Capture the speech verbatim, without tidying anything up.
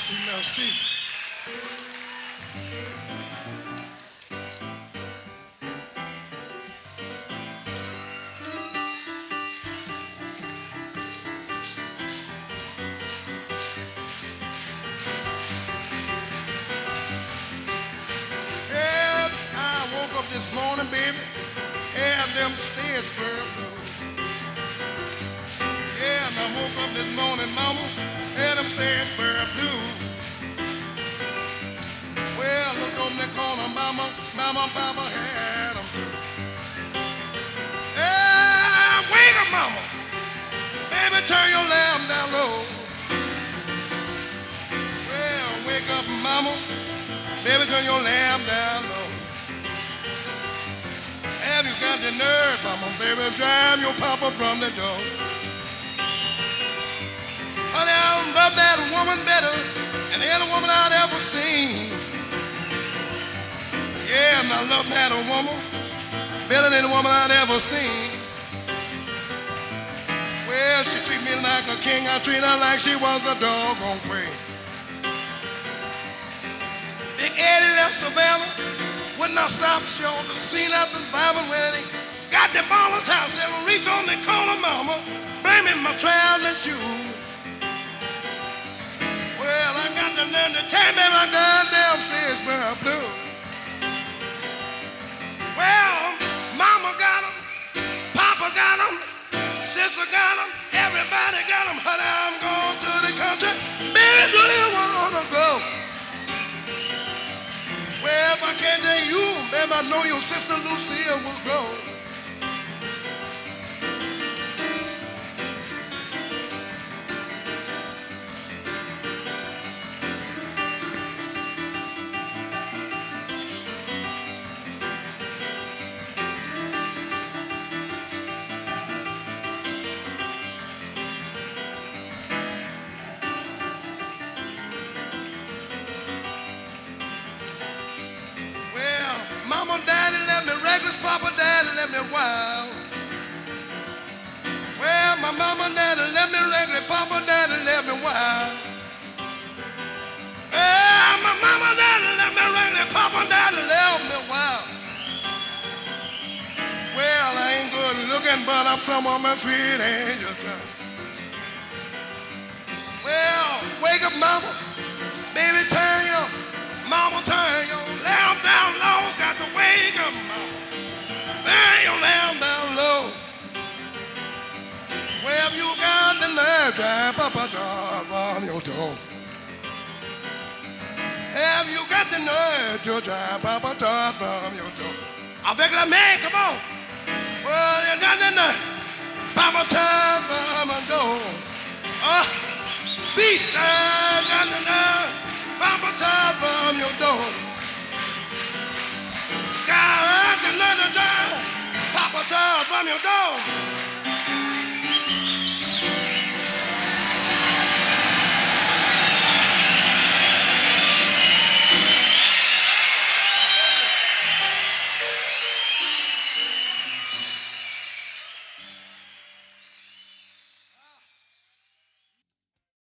see, now see. Yeah, I woke up this morning, baby, had them stairs burned up. Yeah, and I woke up this morning, mama, had them stairs burned blue. Well, look over the corner, mama, mama, mama had them too. Yeah, wake up, mama. Baby, turn your lamp down low. Well, wake up, mama. Baby, turn your lamp down low. Have you got the nerve, mama? Baby, drive your papa from the door. Honey, I love that woman better than any woman I'd ever seen. Yeah, and I love that woman better than any woman I'd ever seen. Well, she treat me like a king, I treat her like she was a doggone queen. Big Eddie left Savannah, would not stop, she on the scene after the Bible wedding. Got the baller's house, they will reach on the corner, mama, bring me my traveling shoes. Well, I got to learn to tell me my goddamn Shakespeare blue. Well, mama got 'em, papa got 'em, sister got 'em, everybody got 'em. Honey, I'm going to the country. Baby, do you wanna go? Well, if I can't tell you, baby, I know your sister Lucille will go. Mama, daddy left me reckless, papa, daddy left me wild. Well, my mama, daddy left me reckless, papa, daddy left me wild. Well, my mama, daddy left me reckless, papa, daddy left me wild. Well, I ain't good looking, but I'm some of my sweet angel child. Well, wake up, mama, baby, turn your, mama, turn your lamp down low. Got to wake up, mama. Turn your lamp down low. Well, you got the nerve, drive Papa John from your door. Have you got the nerve to drive Papa John from your door? Avec la main, come on. Well, you got the nerve, Papa John from my door. Oh, feet, I got the nerve, Papa John from your door. God, I can learn to drive Papa John from your door.